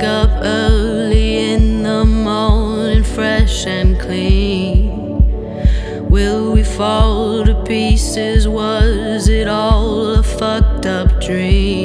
up early in the morning, fresh and clean. Will we fall to pieces? Was it all a fucked up dream?